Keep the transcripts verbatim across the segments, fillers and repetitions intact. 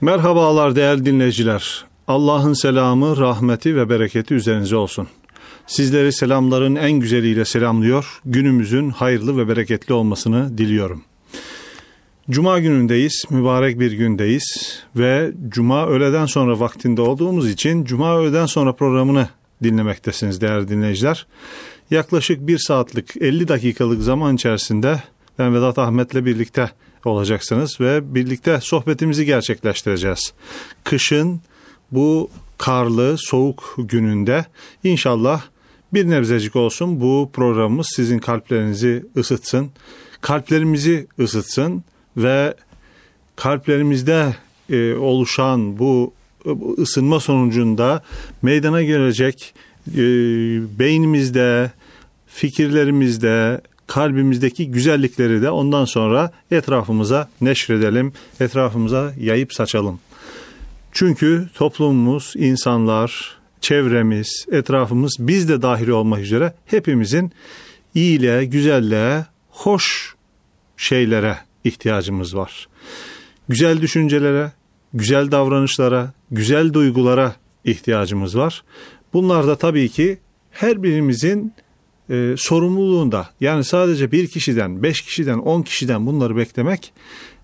Merhabalar değerli dinleyiciler. Allah'ın selamı, rahmeti ve bereketi üzerinize olsun. Sizleri selamların en güzeliyle selamlıyor. Günümüzün hayırlı ve bereketli olmasını diliyorum. Cuma günündeyiz, mübarek bir gündeyiz ve Cuma öğleden sonra vaktinde olduğumuz için Cuma öğleden sonra programını dinlemektesiniz değerli dinleyiciler. Yaklaşık bir saatlik elli dakikalık zaman içerisinde ben Vedat Ahmet'le birlikte olacaksınız ve birlikte sohbetimizi gerçekleştireceğiz. Kışın bu karlı, soğuk gününde inşallah bir nebzecik olsun bu programımız sizin kalplerinizi ısıtsın, kalplerimizi ısıtsın ve kalplerimizde e, oluşan bu ısınma sonucunda meydana gelecek e, beynimizde, fikirlerimizde, kalbimizdeki güzellikleri de ondan sonra etrafımıza neşredelim, etrafımıza yayıp saçalım. Çünkü toplumumuz, insanlar, çevremiz, etrafımız, biz de dahil olmak üzere hepimizin iyiliğe, güzelliğe, hoş şeylere ihtiyacımız var. Güzel düşüncelere, güzel davranışlara, güzel duygulara ihtiyacımız var. Bunlar da tabii ki her birimizin e, sorumluluğunda. Yani sadece bir kişiden, beş kişiden, on kişiden bunları beklemek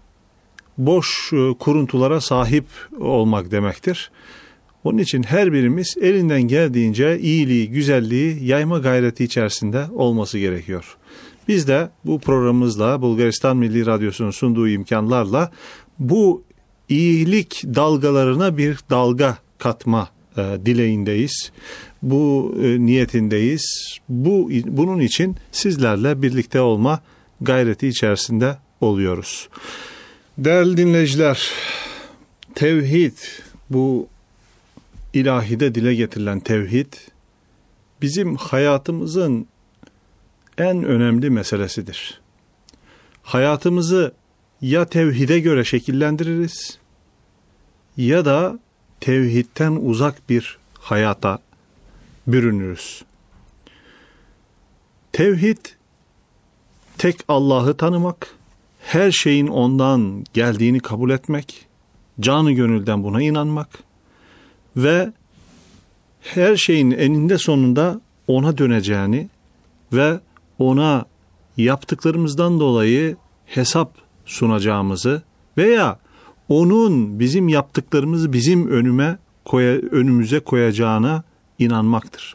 boş e, kuruntulara sahip olmak demektir. Onun için her birimiz elinden geldiğince iyiliği, güzelliği yayma gayreti içerisinde olması gerekiyor. Biz de bu programımızla Bulgaristan Milli Radyosu'nun sunduğu imkanlarla bu iyilik dalgalarına bir dalga katma e, dileğindeyiz. Bu e, niyetindeyiz. Bu bunun için sizlerle birlikte olma gayreti içerisinde oluyoruz. Değerli dinleyiciler, tevhid, bu ilahide dile getirilen tevhid bizim hayatımızın en önemli meselesidir. Hayatımızı ya tevhide göre şekillendiririz ya da tevhidten uzak bir hayata bürünürüz. Tevhid, tek Allah'ı tanımak, her şeyin ondan geldiğini kabul etmek, canı gönülden buna inanmak ve her şeyin eninde sonunda ona döneceğini ve ona yaptıklarımızdan dolayı hesap sunacağımızı veya onun bizim yaptıklarımızı bizim önüme koya, önümüze koyacağına inanmaktır.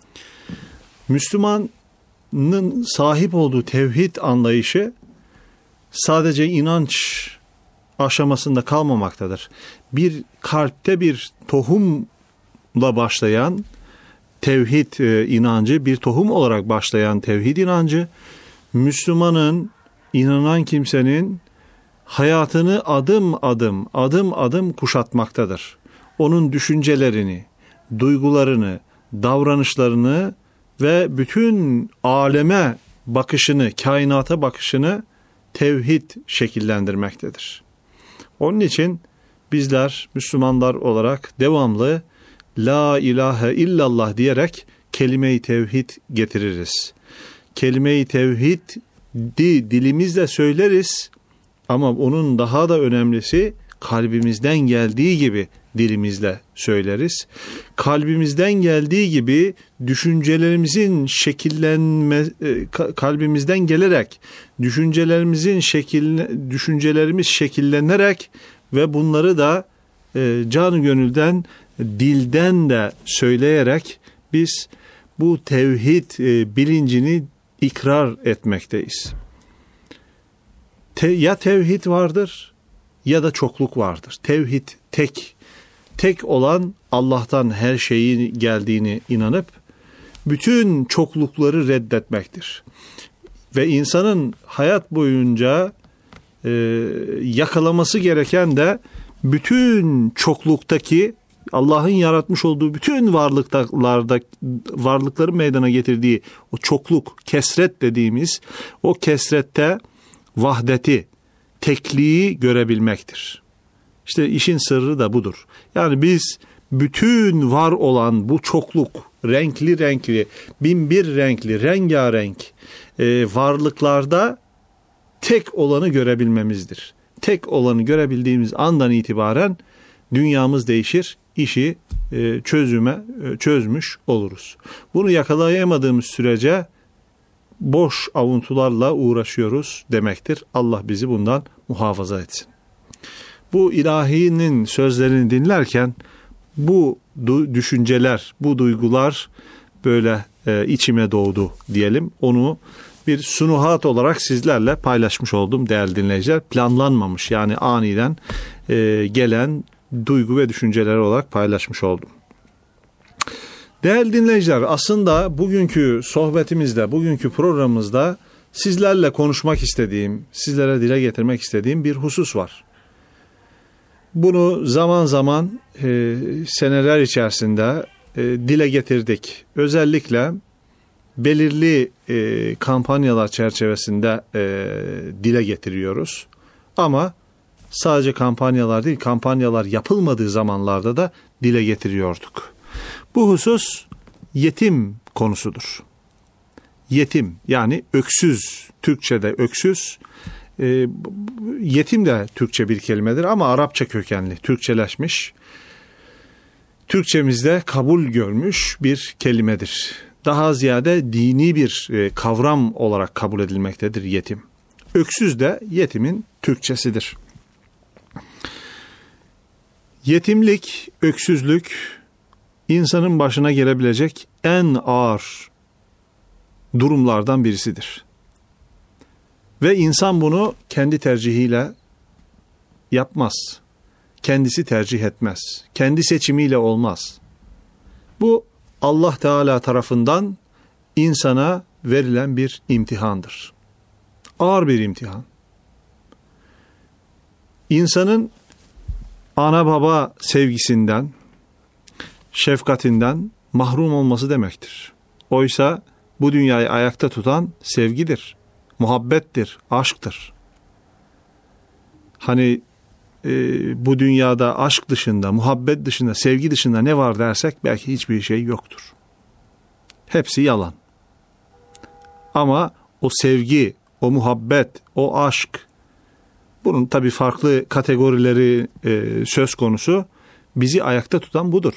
Müslümanın sahip olduğu tevhid anlayışı sadece inanç aşamasında kalmamaktadır. Bir kalpte bir tohumla başlayan tevhid e, inancı, bir tohum olarak başlayan tevhid inancı, Müslümanın, inanan kimsenin hayatını adım adım, adım adım kuşatmaktadır. Onun düşüncelerini, duygularını, davranışlarını ve bütün aleme bakışını, kainata bakışını tevhid şekillendirmektedir. Onun için bizler Müslümanlar olarak devamlı La ilahe illallah diyerek kelime-i tevhid getiririz. Kelime-i tevhidi dilimizle söyleriz ama onun daha da önemlisi kalbimizden geldiği gibi dilimizle söyleriz. Kalbimizden geldiği gibi düşüncelerimizin şekillenme, kalbimizden gelerek düşüncelerimizin şekil, düşüncelerimiz şekillenerek ve bunları da e, canı gönülden, dilden de söyleyerek biz bu tevhid e, bilincini ikrar etmekteyiz. Te, ya tevhid vardır ya da çokluk vardır. Tevhid tek, tek olan Allah'tan her şeyin geldiğini inanıp bütün çoklukları reddetmektir. Ve insanın hayat boyunca e, yakalaması gereken de bütün çokluktaki Allah'ın yaratmış olduğu bütün varlıklarda varlıkları meydana getirdiği o çokluk, kesret dediğimiz o kesrette vahdeti, tekliği görebilmektir. İşte işin sırrı da budur. Yani biz bütün var olan bu çokluk, renkli renkli, bin bir renkli, rengarenk e, varlıklarda tek olanı görebilmemizdir. Tek olanı görebildiğimiz andan itibaren dünyamız değişir, işi e, çözüme e, çözmüş oluruz. Bunu yakalayamadığımız sürece boş avuntularla uğraşıyoruz demektir. Allah bizi bundan muhafaza etsin. Bu ilahinin sözlerini dinlerken bu du- düşünceler, bu duygular böyle e, içime doğdu diyelim. Onu bir sunuhat olarak sizlerle paylaşmış oldum değerli dinleyiciler. Planlanmamış, yani aniden e, gelen duygu ve düşünceler olarak paylaşmış oldum. Değerli dinleyiciler, aslında bugünkü sohbetimizde, bugünkü programımızda sizlerle konuşmak istediğim, sizlere dile getirmek istediğim bir husus var. Bunu zaman zaman e, seneler içerisinde e, dile getirdik. Özellikle belirli e, kampanyalar çerçevesinde e, dile getiriyoruz. Ama sadece kampanyalar değil, kampanyalar yapılmadığı zamanlarda da dile getiriyorduk. Bu husus yetim konusudur. Yetim, yani öksüz, Türkçe'de öksüz, e, yetim de Türkçe bir kelimedir ama Arapça kökenli, Türkçeleşmiş, Türkçemizde kabul görmüş bir kelimedir. Daha ziyade dini bir e, kavram olarak kabul edilmektedir yetim. Öksüz de yetimin Türkçesidir. Yetimlik, öksüzlük insanın başına gelebilecek en ağır durumlardan birisidir. Ve insan bunu kendi tercihiyle yapmaz. Kendisi tercih etmez. Kendi seçimiyle olmaz. Bu Allah Teala tarafından insana verilen bir imtihandır. Ağır bir imtihan. İnsanın ana baba sevgisinden, şefkatinden mahrum olması demektir. Oysa bu dünyayı ayakta tutan sevgidir, muhabbettir, aşktır. Hani e, bu dünyada aşk dışında, muhabbet dışında, sevgi dışında ne var dersek belki hiçbir şey yoktur. Hepsi yalan. Ama o sevgi, o muhabbet, o aşk, bunun tabii farklı kategorileri e, söz konusu, bizi ayakta tutan budur.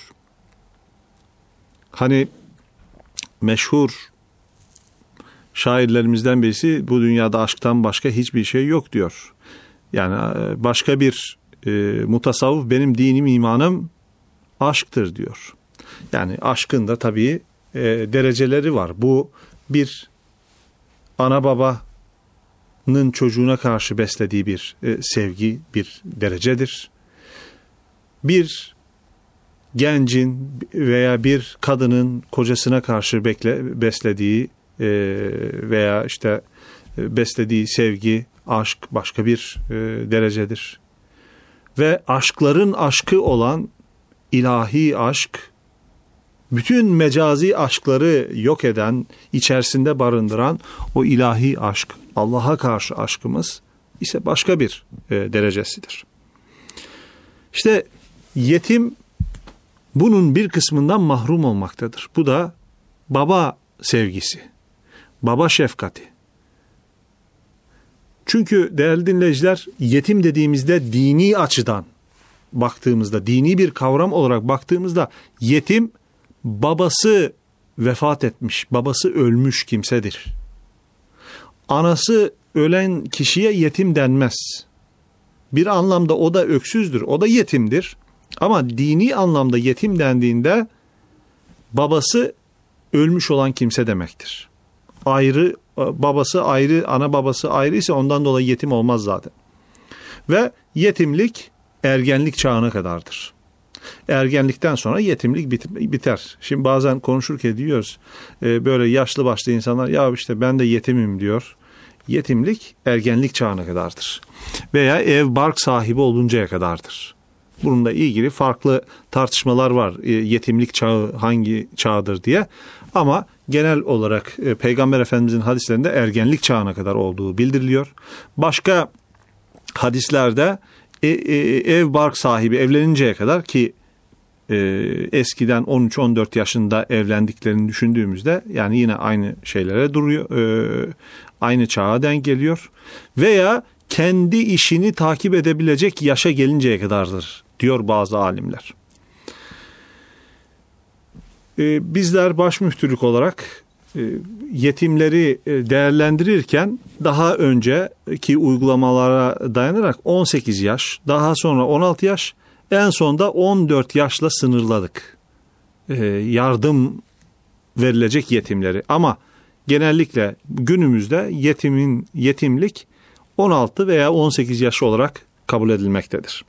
Hani meşhur şairlerimizden birisi bu dünyada aşktan başka hiçbir şey yok diyor. Yani başka bir e, mutasavvuf benim dinim imanım aşktır diyor. Yani aşkın da tabii e, dereceleri var. Bu bir ana babanın çocuğuna karşı beslediği bir e, sevgi, bir derecedir. Bir gencin veya bir kadının kocasına karşı bekle, beslediği e, veya işte e, beslediği sevgi, aşk başka bir e, derecedir. Ve aşkların aşkı olan ilahi aşk, bütün mecazi aşkları yok eden, içerisinde barındıran o ilahi aşk, Allah'a karşı aşkımız ise başka bir e, derecesidir. İşte yetim bunun bir kısmından mahrum olmaktadır. Bu da baba sevgisi, baba şefkati. Çünkü değerli dinleyiciler, yetim dediğimizde dini açıdan baktığımızda, dini bir kavram olarak baktığımızda yetim babası vefat etmiş, babası ölmüş kimsedir. Anası ölen kişiye yetim denmez. Bir anlamda o da öksüzdür, o da yetimdir. Ama dini anlamda yetim dendiğinde babası ölmüş olan kimse demektir. Ayrı, babası ayrı, ana babası ayrı ise ondan dolayı yetim olmaz zaten. Ve yetimlik ergenlik çağına kadardır. Ergenlikten sonra yetimlik biter. Şimdi bazen konuşurken diyoruz, böyle yaşlı başlı insanlar, ya işte ben de yetimim diyor. Yetimlik ergenlik çağına kadardır. Veya ev bark sahibi oluncaya kadardır. Bununla ilgili farklı tartışmalar var. Yetimlik çağı hangi çağdır diye. Ama genel olarak Peygamber Efendimizin hadislerinde ergenlik çağına kadar olduğu bildiriliyor. Başka hadislerde ev bark sahibi evleninceye kadar, ki eskiden on üç on dört yaşında evlendiklerini düşündüğümüzde yani yine aynı şeylere duruyor. Aynı çağa denk geliyor. Veya kendi işini takip edebilecek yaşa gelinceye kadardır diyor bazı alimler. Ee, bizler başmüftülük olarak e, yetimleri e, değerlendirirken daha önceki uygulamalara dayanarak on sekiz yaş, daha sonra on altı yaş, en sonda on dört yaşla sınırladık ee, yardım verilecek yetimleri. Ama genellikle günümüzde yetimin yetimlik on altı veya on sekiz yaş olarak kabul edilmektedir.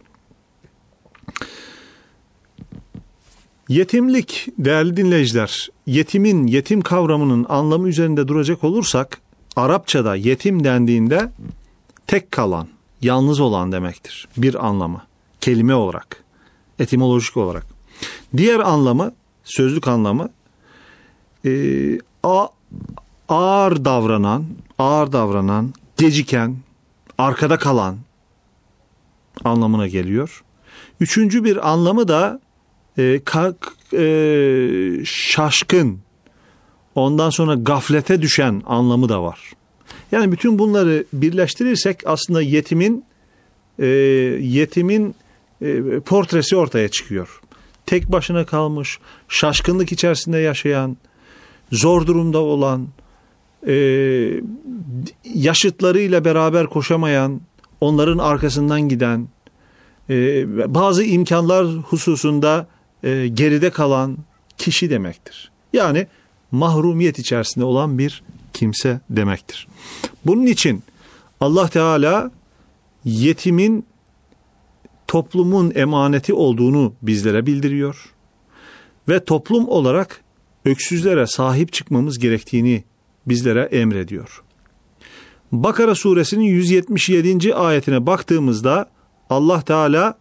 Yetimlik, değerli dinleyiciler, yetimin, yetim kavramının anlamı üzerinde duracak olursak, Arapçada yetim dendiğinde tek kalan, yalnız olan demektir. Bir anlamı, kelime olarak, etimolojik olarak. Diğer anlamı, sözlük anlamı, e, a, ağır davranan, ağır davranan, geciken, arkada kalan anlamına geliyor. Üçüncü bir anlamı da e, ka, e, şaşkın, ondan sonra gaflete düşen anlamı da var. Yani bütün bunları birleştirirsek aslında yetimin e, yetimin e, portresi ortaya çıkıyor. Tek başına kalmış, şaşkınlık içerisinde yaşayan, zor durumda olan, e, yaşıtlarıyla beraber koşamayan, onların arkasından giden, e, bazı imkanlar hususunda e, geride kalan kişi demektir. Yani mahrumiyet içerisinde olan bir kimse demektir. Bunun için Allah Teala yetimin toplumun emaneti olduğunu bizlere bildiriyor ve toplum olarak öksüzlere sahip çıkmamız gerektiğini bizlere emrediyor. Bakara suresinin yüz yetmiş yedinci ayetine baktığımızda Allah Teala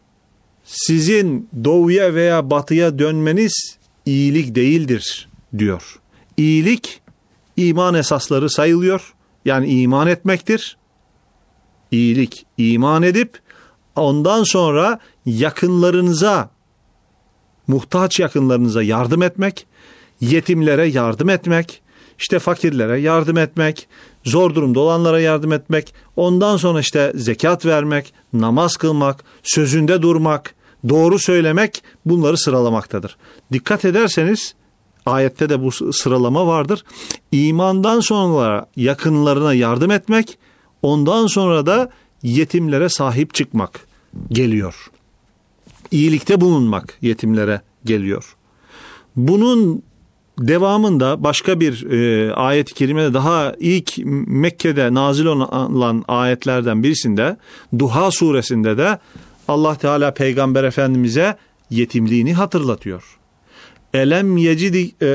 sizin doğuya veya batıya dönmeniz iyilik değildir diyor. İyilik iman esasları sayılıyor. Yani iman etmektir. İyilik iman edip ondan sonra yakınlarınıza, muhtaç yakınlarınıza yardım etmek, yetimlere yardım etmek, işte fakirlere yardım etmek, zor durumda olanlara yardım etmek, ondan sonra işte zekat vermek, namaz kılmak, sözünde durmak, doğru söylemek, bunları sıralamaktadır. Dikkat ederseniz ayette de bu sıralama vardır. İmandan sonra yakınlarına yardım etmek, ondan sonra da yetimlere sahip çıkmak geliyor. İyilikte bulunmak yetimlere geliyor. Bunun devamında başka bir e, ayet-i kerimede, daha ilk Mekke'de nazil olan ayetlerden birisinde, Duha suresinde de Allah Teala Peygamber Efendimiz'e yetimliğini hatırlatıyor. Elem yecidi e,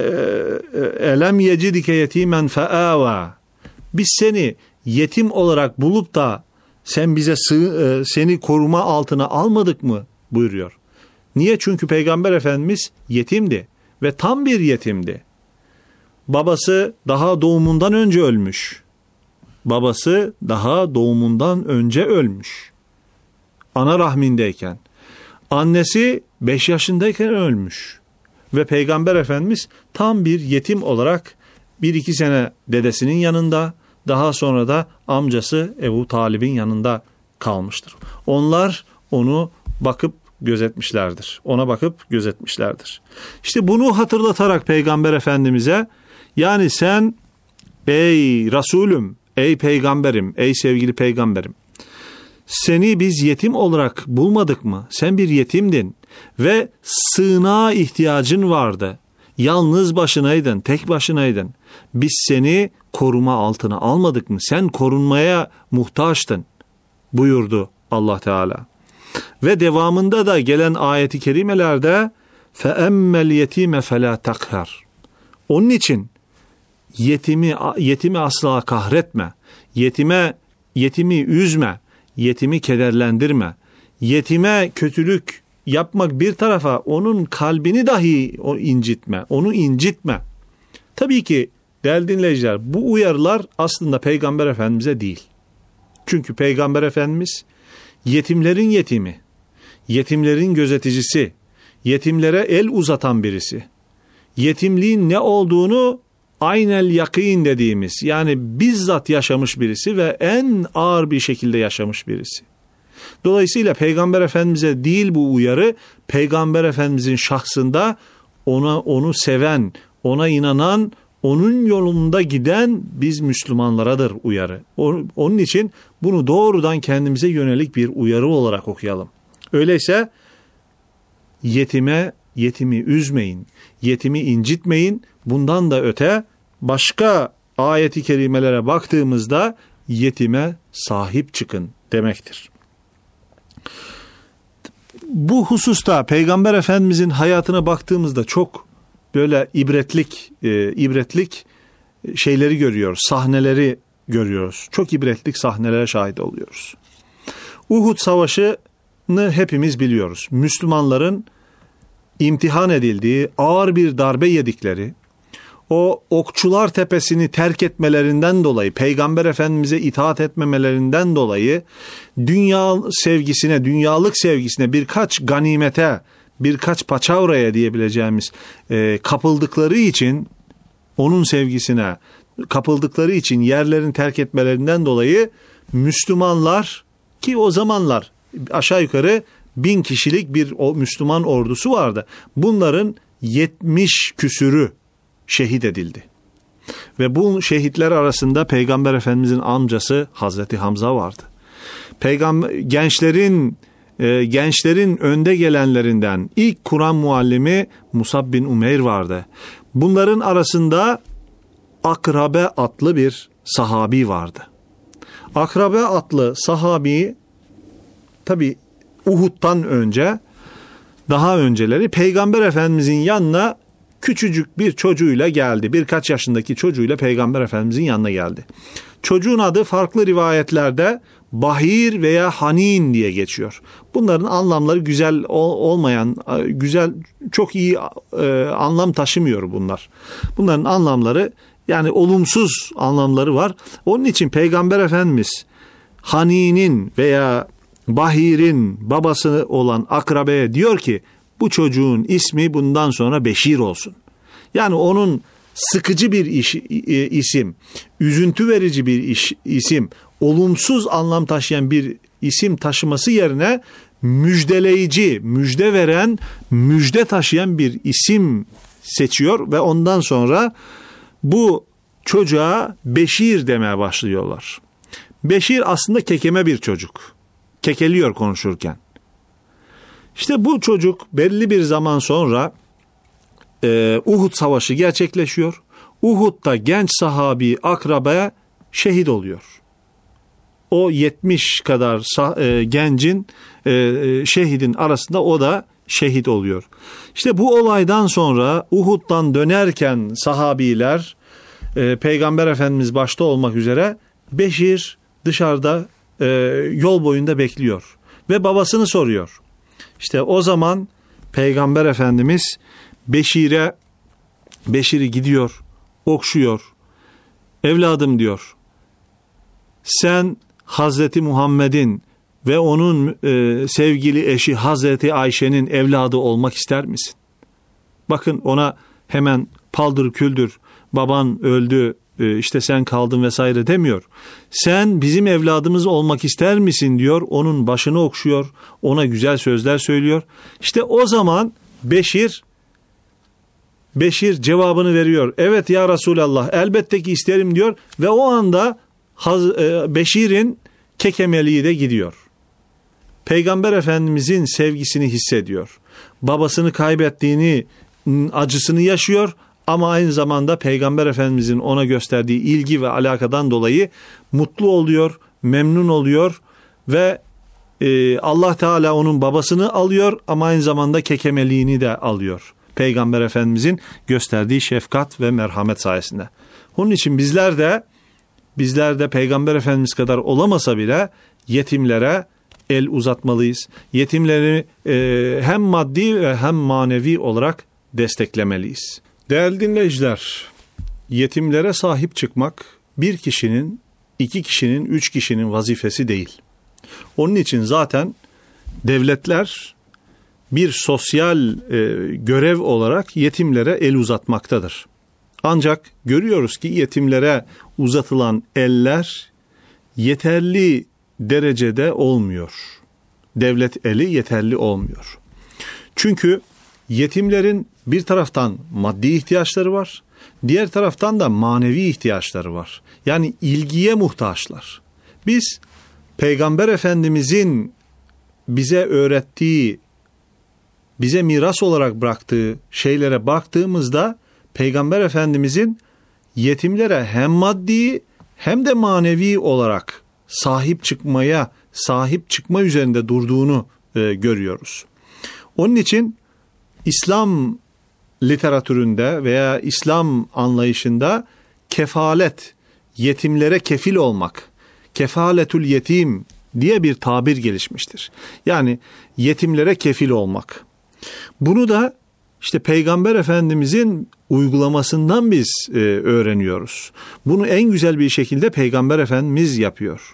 e, elem yecidike yetimen feava. Biz seni yetim olarak bulup da sen bize sığ, seni koruma altına almadık mı buyuruyor. Niye? Çünkü Peygamber Efendimiz yetimdi ve tam bir yetimdi. Babası daha doğumundan önce ölmüş. Babası daha doğumundan önce ölmüş. Ana rahmindeyken. Annesi beş yaşındayken ölmüş. Ve Peygamber Efendimiz tam bir yetim olarak bir iki sene dedesinin yanında, daha sonra da amcası Ebu Talib'in yanında kalmıştır. Onlar onu bakıp gözetmişlerdir. Ona bakıp gözetmişlerdir. İşte bunu hatırlatarak Peygamber Efendimiz'e, yani sen ey Resulüm, ey peygamberim, ey sevgili peygamberim, seni biz yetim olarak bulmadık mı? Sen bir yetimdin ve sığınağa ihtiyacın vardı. Yalnız başınaydın, tek başınaydın. Biz seni koruma altına almadık mı? Sen korunmaya muhtaçtın buyurdu Allah Teala. Ve devamında da gelen ayeti kerimelerde فَاَمَّ الْيَتِيمَ فَلَا تَقْهَرْ. Onun için yetimi yetimi asla kahretme. Yetime yetimi üzme. Yetimi kederlendirme. Yetime kötülük yapmak bir tarafa, onun kalbini dahi o incitme. Onu incitme. Tabii ki değerli dinleyiciler, bu uyarılar aslında Peygamber Efendimiz'e değil. Çünkü Peygamber Efendimiz yetimlerin yetimi, yetimlerin gözeticisi, yetimlere el uzatan birisi. Yetimliğin ne olduğunu aynel yakîn dediğimiz, yani bizzat yaşamış birisi ve en ağır bir şekilde yaşamış birisi. Dolayısıyla Peygamber Efendimiz'e değil bu uyarı, Peygamber Efendimiz'in şahsında ona onu seven, ona inanan, onun yolunda giden biz Müslümanlaradır uyarı. Onun için bunu doğrudan kendimize yönelik bir uyarı olarak okuyalım. Öyleyse yetime, yetimi üzmeyin, yetimi incitmeyin. Bundan da öte başka ayet-i kerimelere baktığımızda yetime sahip çıkın demektir. Bu hususta Peygamber Efendimizin hayatına baktığımızda çok böyle ibretlik, e, ibretlik şeyleri görüyoruz, sahneleri görüyoruz. Çok ibretlik sahnelere şahit oluyoruz. Uhud Savaşı'nı hepimiz biliyoruz. Müslümanların imtihan edildiği, ağır bir darbe yedikleri, o Okçular Tepesi'ni terk etmelerinden dolayı, Peygamber Efendimiz'e itaat etmemelerinden dolayı dünya sevgisine, dünyalık sevgisine, birkaç ganimete, birkaç paçavraya diyebileceğimiz e, kapıldıkları için, onun sevgisine kapıldıkları için yerlerini terk etmelerinden dolayı Müslümanlar, ki o zamanlar aşağı yukarı bin kişilik bir o Müslüman ordusu vardı. Bunların yetmiş küsürü şehit edildi. Ve bu şehitler arasında Peygamber Efendimizin amcası Hazreti Hamza vardı. Peygamber gençlerin e, gençlerin önde gelenlerinden ilk Kur'an muallimi Musab bin Umeyr vardı. Bunların arasında Akrabe adlı bir sahabi vardı. Akrabe adlı sahabi tabi Uhud'dan önce, daha önceleri Peygamber Efendimizin yanına küçücük bir çocuğuyla geldi. Birkaç yaşındaki çocuğuyla Peygamber Efendimizin yanına geldi. Çocuğun adı farklı rivayetlerde Bahir veya Hanin diye geçiyor. Bunların anlamları güzel olmayan, güzel, çok iyi e, anlam taşımıyor bunlar. Bunların anlamları, yani olumsuz anlamları var. Onun için Peygamber Efendimiz Hanin'in veya Bahir'in babası olan Akrabe'ye diyor ki, bu çocuğun ismi bundan sonra Beşir olsun. Yani onun sıkıcı bir iş, isim, üzüntü verici bir iş, isim, olumsuz anlam taşıyan bir isim taşıması yerine müjdeleyici, müjde veren, müjde taşıyan bir isim seçiyor ve ondan sonra bu çocuğa Beşir demeye başlıyorlar. Beşir aslında kekeme bir çocuk. Kekeliyor konuşurken. İşte bu çocuk belli bir zaman sonra e, Uhud Savaşı gerçekleşiyor. Uhud'da genç sahabi Akrabe şehit oluyor. O yetmiş kadar sah- e, gencin e, şehidin arasında o da şehit oluyor. İşte bu olaydan sonra Uhud'dan dönerken sahabiler, e, Peygamber Efendimiz başta olmak üzere, Beşir dışarıda e, yol boyunda bekliyor ve babasını soruyor. İşte o zaman Peygamber Efendimiz Beşir'e Beşir'i gidiyor, okşuyor. Evladım diyor, sen Hazreti Muhammed'in ve onun e, sevgili eşi Hazreti Ayşe'nin evladı olmak ister misin? Bakın ona hemen paldır küldür, baban öldü, e, işte sen kaldın vesaire demiyor. Sen bizim evladımız olmak ister misin diyor, onun başını okşuyor, ona güzel sözler söylüyor. İşte o zaman Beşir Beşir cevabını veriyor. Evet ya Resulallah, elbette ki isterim diyor ve o anda Beşir'in kekemeliği de gidiyor. Peygamber Efendimizin sevgisini hissediyor. Babasını kaybettiğini, acısını yaşıyor ama aynı zamanda Peygamber Efendimizin ona gösterdiği ilgi ve alakadan dolayı mutlu oluyor, memnun oluyor ve e, Allah Teala onun babasını alıyor ama aynı zamanda kekemeliğini de alıyor. Peygamber Efendimizin gösterdiği şefkat ve merhamet sayesinde. Onun için bizler de bizler de Peygamber Efendimiz kadar olamasa bile yetimlere el uzatmalıyız. Yetimleri e, hem maddi ve hem manevi olarak desteklemeliyiz. Değerli dinleyiciler, yetimlere sahip çıkmak bir kişinin, iki kişinin, üç kişinin vazifesi değil. Onun için zaten devletler bir sosyal e, görev olarak yetimlere el uzatmaktadır. Ancak görüyoruz ki yetimlere uzatılan eller yeterli derecede olmuyor. devlet eli yeterli olmuyor. Çünkü yetimlerin bir taraftan maddi ihtiyaçları var, diğer taraftan da manevi ihtiyaçları var. Yani ilgiye muhtaçlar. Biz Peygamber Efendimizin bize öğrettiği, bize miras olarak bıraktığı şeylere baktığımızda Peygamber Efendimizin yetimlere hem maddi hem de manevi olarak sahip çıkmaya, sahip çıkma üzerinde durduğunu e, görüyoruz. Onun için İslam literatüründe veya İslam anlayışında kefalet, yetimlere kefil olmak, kefaletül yetim diye bir tabir gelişmiştir. Yani yetimlere kefil olmak. Bunu da işte Peygamber Efendimizin uygulamasından biz e, öğreniyoruz. Bunu en güzel bir şekilde Peygamber Efendimiz yapıyor.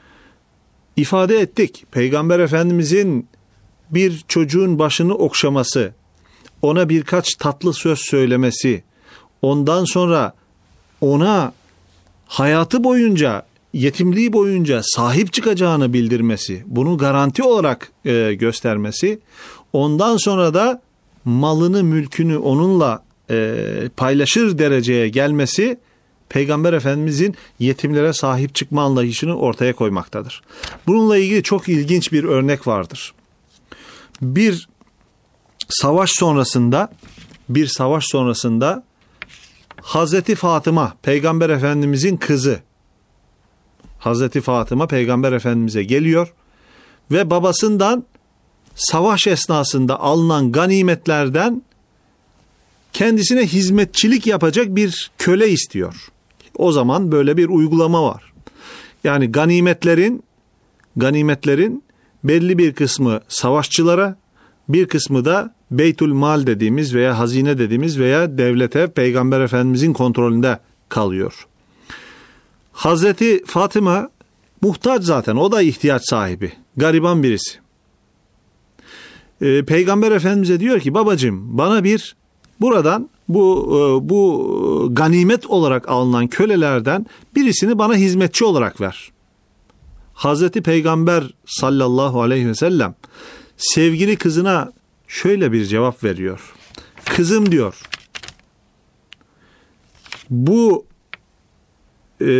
İfade ettik. Peygamber Efendimizin bir çocuğun başını okşaması, ona birkaç tatlı söz söylemesi, ondan sonra ona hayatı boyunca, yetimliği boyunca sahip çıkacağını bildirmesi, bunu garanti olarak e, göstermesi, ondan sonra da malını, mülkünü onunla e, paylaşır dereceye gelmesi, Peygamber Efendimizin yetimlere sahip çıkma anlayışını ortaya koymaktadır. Bununla ilgili çok ilginç bir örnek vardır. Bir savaş sonrasında, bir savaş sonrasında Hazreti Fatıma, Peygamber Efendimizin kızı, Hazreti Fatıma Peygamber Efendimiz'e geliyor ve babasından savaş esnasında alınan ganimetlerden kendisine hizmetçilik yapacak bir köle istiyor. O zaman böyle bir uygulama var. Yani ganimetlerin ganimetlerin belli bir kısmı savaşçılara, bir kısmı da Beytül Mal dediğimiz veya hazine dediğimiz veya devlete, Peygamber Efendimizin kontrolünde kalıyor. Hazreti Fatıma muhtaç zaten, o da ihtiyaç sahibi, gariban birisi. Ee, Peygamber Efendimiz'e diyor ki, babacığım bana bir buradan bu bu ganimet olarak alınan kölelerden birisini bana hizmetçi olarak ver. Hazreti Peygamber sallallahu aleyhi ve sellem sevgili kızına şöyle bir cevap veriyor. Kızım diyor, bu e,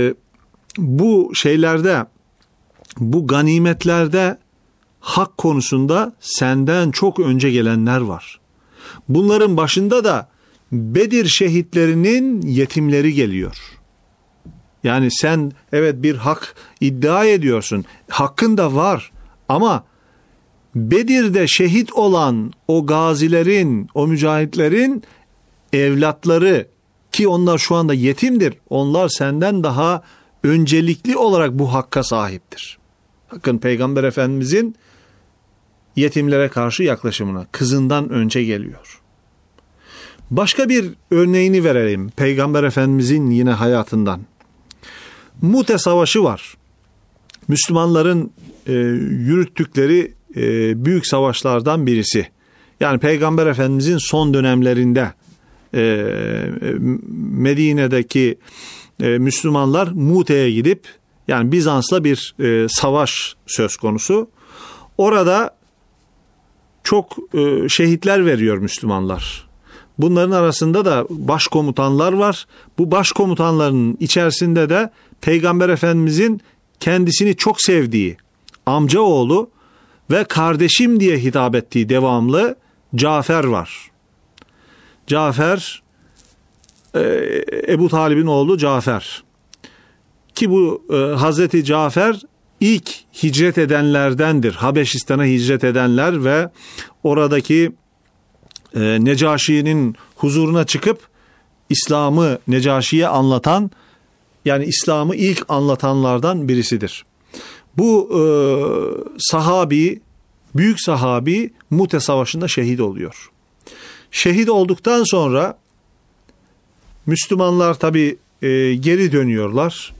bu şeylerde, bu ganimetlerde hak konusunda senden çok önce gelenler var. Bunların başında da Bedir şehitlerinin yetimleri geliyor. Yani sen evet bir hak iddia ediyorsun. Hakkın da var ama Bedir'de şehit olan o gazilerin, o mücahitlerin evlatları, ki onlar şu anda yetimdir, onlar senden daha öncelikli olarak bu hakka sahiptir. Bakın Peygamber Efendimizin yetimlere karşı yaklaşımına kızından önce geliyor. Başka bir örneğini verelim Peygamber Efendimizin yine hayatından. Mute Savaşı var. Müslümanların e, yürüttükleri e, büyük savaşlardan birisi. Yani Peygamber Efendimizin son dönemlerinde e, Medine'deki e, Müslümanlar Mute'ye gidip, yani Bizans'la bir e, savaş söz konusu. Orada çok e, şehitler veriyor Müslümanlar. Bunların arasında da başkomutanlar var. Bu başkomutanların içerisinde de Peygamber Efendimizin kendisini çok sevdiği amcaoğlu ve kardeşim diye hitap ettiği devamlı Cafer var. Cafer, Ebu Talib'in oğlu Cafer. Ki bu Hazreti Cafer ilk hicret edenlerdendir. Habeşistan'a hicret edenler ve oradaki Necaşi'nin huzuruna çıkıp İslam'ı Necaşi'ye anlatan, yani İslam'ı ilk anlatanlardan birisidir. Bu e, sahabi, büyük sahabi Mute Savaşı'nda şehit oluyor. Şehit olduktan sonra Müslümanlar tabi e, geri dönüyorlar.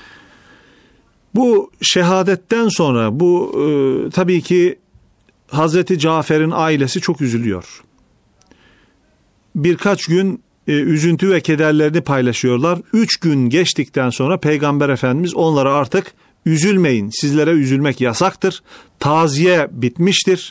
Bu şehadetten sonra bu e, tabii ki Hazreti Cafer'in ailesi çok üzülüyor. Birkaç gün e, üzüntü ve kederlerini paylaşıyorlar. Üç gün geçtikten sonra Peygamber Efendimiz onlara artık Üzülmeyin. Sizlere üzülmek yasaktır. Taziye bitmiştir.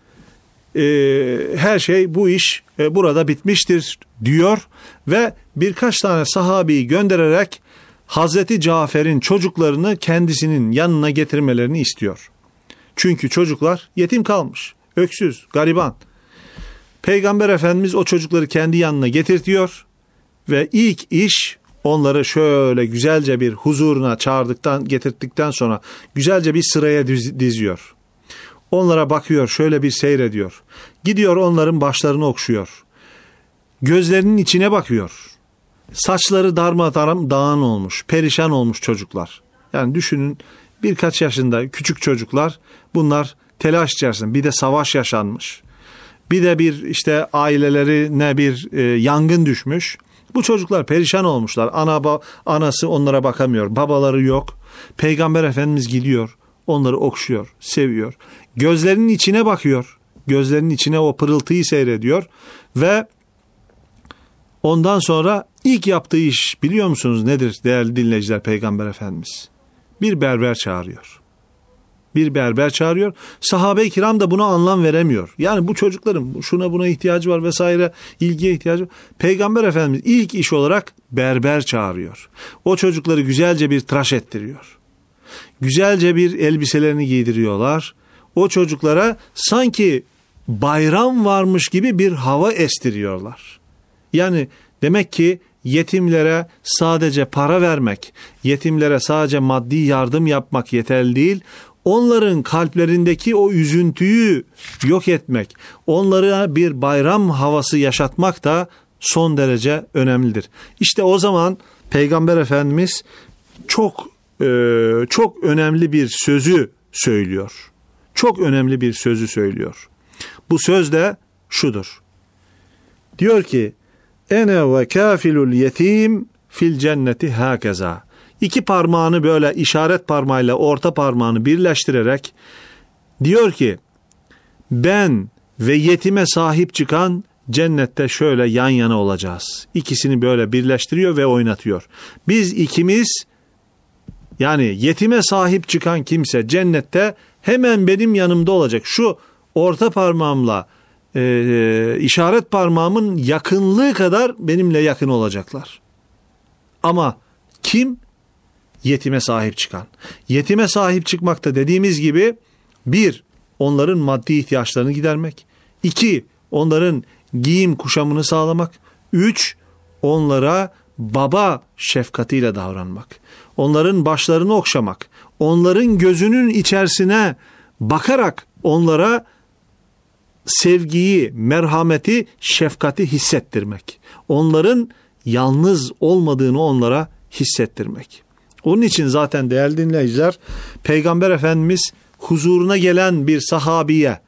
Ee, her şey, bu iş e, burada bitmiştir diyor ve birkaç tane sahabeyi göndererek Hazreti Cafer'in çocuklarını kendisinin yanına getirmelerini istiyor. Çünkü çocuklar yetim kalmış, öksüz, gariban. Peygamber Efendimiz o çocukları kendi yanına getirtiyor ve ilk iş onları şöyle güzelce bir huzuruna çağırdıktan, getirttikten sonra güzelce bir sıraya diziyor. Onlara bakıyor, şöyle bir seyrediyor. Gidiyor onların başlarını okşuyor. Gözlerinin içine bakıyor. Saçları darmadağın dağın olmuş, perişan olmuş çocuklar. Yani düşünün, birkaç yaşında küçük çocuklar, bunlar telaş içerisinde. Bir de savaş yaşanmış. Bir de bir işte ailelerine bir e, yangın düşmüş. Bu çocuklar perişan olmuşlar. Ana ba- anası onlara bakamıyor. Babaları yok. Peygamber Efendimiz gidiyor. Onları okşuyor, seviyor. Gözlerinin içine bakıyor. Gözlerinin içine o pırıltıyı seyrediyor. Ve ondan sonra ilk yaptığı iş biliyor musunuz nedir değerli dinleyiciler, Peygamber Efendimiz? Bir berber çağırıyor. Bir berber çağırıyor. Sahabe-i kiram da buna anlam veremiyor. Yani bu çocukların şuna buna ihtiyacı var vesaire, ilgiye ihtiyacı var. Peygamber Efendimiz ilk iş olarak berber çağırıyor. O çocukları güzelce bir tıraş ettiriyor. Güzelce bir elbiselerini giydiriyorlar. O çocuklara sanki bayram varmış gibi bir hava estiriyorlar. Yani demek ki yetimlere sadece para vermek, yetimlere sadece maddi yardım yapmak yeterli değil. Onların kalplerindeki o üzüntüyü yok etmek, onlara bir bayram havası yaşatmak da son derece önemlidir. İşte o zaman Peygamber Efendimiz çok e, çok önemli bir sözü söylüyor. Çok önemli bir sözü söylüyor. Bu söz de şudur. Diyor ki: Ene ve kafilul yetim fil cenneti hakeza. İki parmağını böyle işaret parmağıyla orta parmağını birleştirerek diyor ki, ben ve yetime sahip çıkan cennette şöyle yan yana olacağız. İkisini böyle birleştiriyor ve oynatıyor. Biz ikimiz, yani yetime sahip çıkan kimse cennette hemen benim yanımda olacak. Şu orta parmağımla e, işaret parmağımın yakınlığı kadar benimle yakın olacaklar. Ama kim? Yetime sahip çıkan. Yetime sahip çıkmakta dediğimiz gibi bir, onların maddi ihtiyaçlarını gidermek. İki, onların giyim kuşamını sağlamak. Üç, onlara baba şefkatiyle davranmak. Onların başlarını okşamak. Onların gözünün içerisine bakarak onlara sevgiyi, merhameti, şefkati hissettirmek. Onların yalnız olmadığını onlara hissettirmek. Onun için zaten değerli dinleyiciler, Peygamber Efendimiz huzuruna gelen bir sahabiye,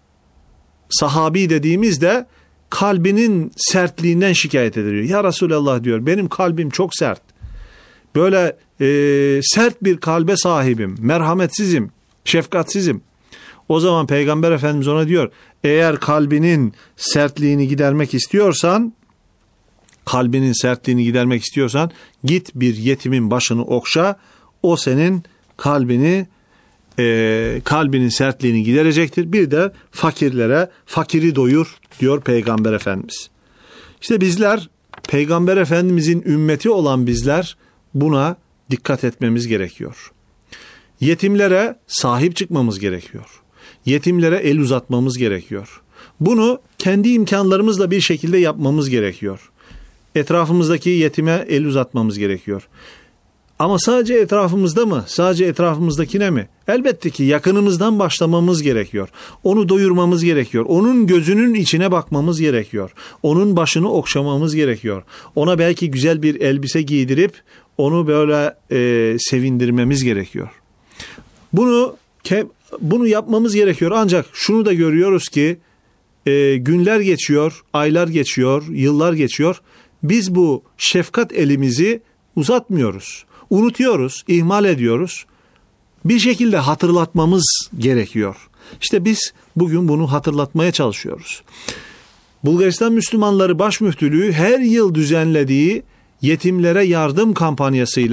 sahabi dediğimizde kalbinin sertliğinden şikayet ediliyor. Ya Resulallah diyor, benim kalbim çok sert. Böyle e, sert bir kalbe sahibim, merhametsizim, şefkatsizim. O zaman Peygamber Efendimiz ona diyor, eğer kalbinin sertliğini gidermek istiyorsan, kalbinin sertliğini gidermek istiyorsan git bir yetimin başını okşa, o senin kalbini e, kalbinin sertliğini giderecektir. Bir de fakirlere, fakiri doyur diyor Peygamber Efendimiz. İşte bizler, Peygamber Efendimizin ümmeti olan bizler buna dikkat etmemiz gerekiyor. Yetimlere sahip çıkmamız gerekiyor. Yetimlere el uzatmamız gerekiyor. Bunu kendi imkanlarımızla bir şekilde yapmamız gerekiyor. Etrafımızdaki yetime el uzatmamız gerekiyor. Ama sadece etrafımızda mı? Sadece etrafımızdakine mi? Elbette ki yakınımızdan başlamamız gerekiyor. Onu doyurmamız gerekiyor. Onun gözünün içine bakmamız gerekiyor. Onun başını okşamamız gerekiyor. Ona belki güzel bir elbise giydirip onu böyle e, sevindirmemiz gerekiyor. Bunu bunu yapmamız gerekiyor. Ancak şunu da görüyoruz ki e, günler geçiyor, aylar geçiyor, yıllar geçiyor. Biz bu şefkat elimizi uzatmıyoruz. Unutuyoruz, ihmal ediyoruz. Bir şekilde hatırlatmamız gerekiyor. İşte biz bugün bunu hatırlatmaya çalışıyoruz. Bulgaristan Müslümanları Baş Müftülüğü her yıl düzenlediği yetimlere yardım kampanyasıyla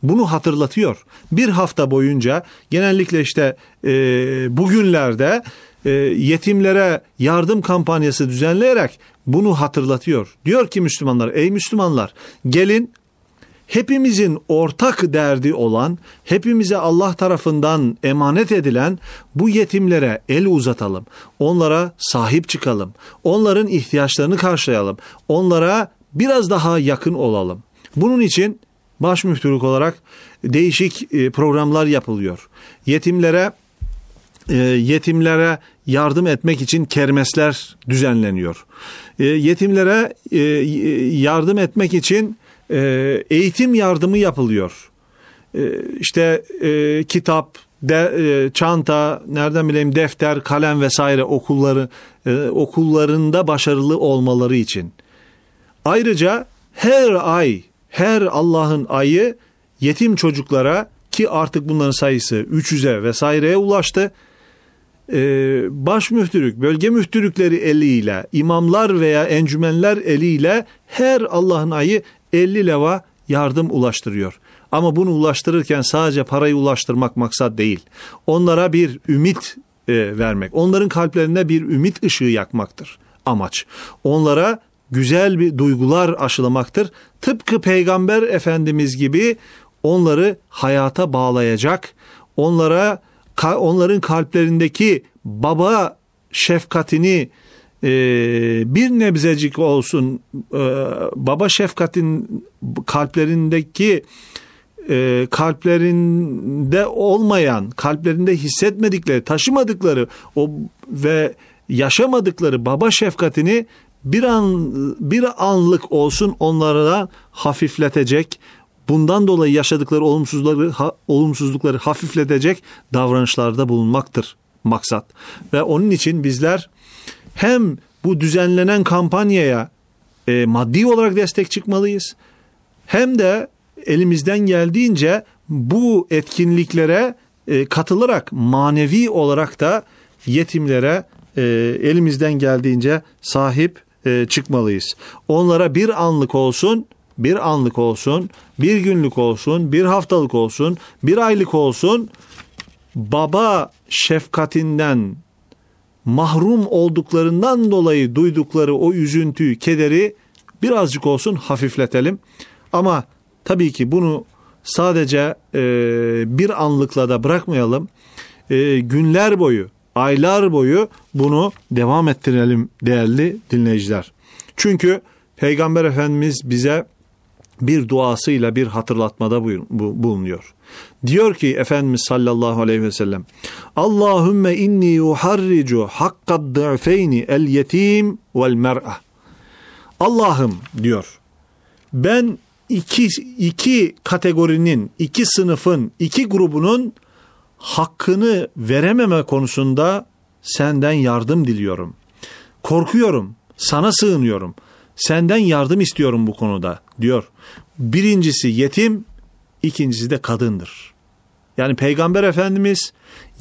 bunu hatırlatıyor. Bir hafta boyunca genellikle işte e, bugünlerde e, yetimlere yardım kampanyası düzenleyerek bunu hatırlatıyor. Diyor ki Müslümanlar, ey Müslümanlar, gelin hepimizin ortak derdi olan, hepimize Allah tarafından emanet edilen bu yetimlere el uzatalım. Onlara sahip çıkalım. Onların ihtiyaçlarını karşılayalım. Onlara biraz daha yakın olalım. Bunun için baş müftülük olarak değişik programlar yapılıyor. Yetimlere yetimlere yardım etmek için kermesler düzenleniyor. Yetimlere yardım etmek için eğitim yardımı yapılıyor. İşte kitap, de, çanta, nereden bileyim defter, kalem vesaire okulları okullarında başarılı olmaları için. Ayrıca her ay, her Allah'ın ayı yetim çocuklara, ki artık bunların sayısı üç yüze vesaireye ulaştı, baş müftülük, bölge müftülükleri eliyle, imamlar veya encümenler eliyle her Allah'ın ayı elli leva yardım ulaştırıyor. Ama bunu ulaştırırken sadece parayı ulaştırmak maksat değil. Onlara bir ümit e, vermek, onların kalplerine bir ümit ışığı yakmaktır amaç. Onlara güzel bir duygular aşılamaktır. Tıpkı Peygamber Efendimiz gibi onları hayata bağlayacak, onlara onların kalplerindeki baba şefkatini e, bir nebzecik olsun, e, baba şefkatin kalplerindeki e, kalplerinde olmayan, kalplerinde hissetmedikleri, taşımadıkları o ve yaşamadıkları baba şefkatini bir an bir anlık olsun onlara hafifletecek, bundan dolayı yaşadıkları olumsuzlukları, ha, olumsuzlukları hafifletecek davranışlarda bulunmaktır maksat. Ve onun için bizler hem bu düzenlenen kampanyaya e, maddi olarak destek çıkmalıyız, hem de elimizden geldiğince bu etkinliklere e, katılarak manevi olarak da yetimlere e, elimizden geldiğince sahip e, çıkmalıyız. Onlara bir anlık olsun, bir anlık olsun, bir günlük olsun, bir haftalık olsun, bir aylık olsun, baba şefkatinden mahrum olduklarından dolayı duydukları o üzüntüyü, kederi birazcık olsun hafifletelim. Ama tabii ki bunu sadece e, bir anlıkla da bırakmayalım. E, günler boyu, aylar boyu bunu devam ettirelim değerli dinleyiciler. Çünkü Peygamber Efendimiz bize bir duasıyla bir hatırlatmada bulunuyor. Diyor ki Efendimiz sallallahu aleyhi ve sellem, Allahümme inni uharricu hakkad du'feyni el yetim vel mer'a. Allah'ım diyor, ben iki, iki kategorinin, iki sınıfın, iki grubunun hakkını verememe konusunda senden yardım diliyorum. Korkuyorum, sana sığınıyorum. Senden yardım istiyorum bu konuda diyor. Birincisi yetim, ikincisi de kadındır. Yani Peygamber Efendimiz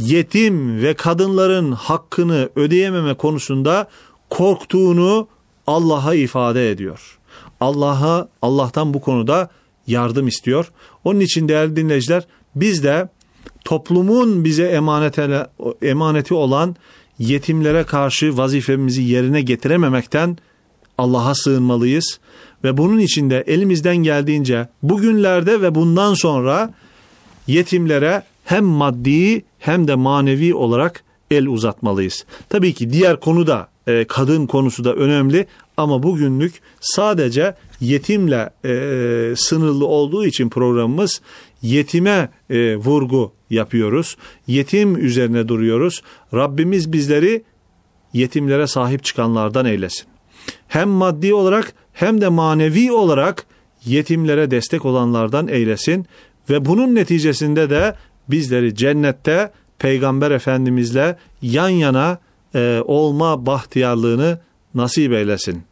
yetim ve kadınların hakkını ödeyememe konusunda korktuğunu Allah'a ifade ediyor. Allah'a, Allah'tan bu konuda yardım istiyor. Onun için değerli dinleyiciler, biz de toplumun bize emanete, emaneti olan yetimlere karşı vazifemizi yerine getirememekten Allah'a sığınmalıyız ve bunun için de elimizden geldiğince bugünlerde ve bundan sonra yetimlere hem maddi hem de manevi olarak el uzatmalıyız. Tabii ki diğer konu da e, kadın konusu da önemli ama bugünlük sadece yetimle e, sınırlı olduğu için programımız yetime e, vurgu yapıyoruz. Yetim üzerine duruyoruz. Rabbimiz bizleri yetimlere sahip çıkanlardan eylesin. Hem maddi olarak hem de manevi olarak yetimlere destek olanlardan eylesin ve bunun neticesinde de bizleri cennette Peygamber Efendimizle yan yana e, olma bahtiyarlığını nasip eylesin.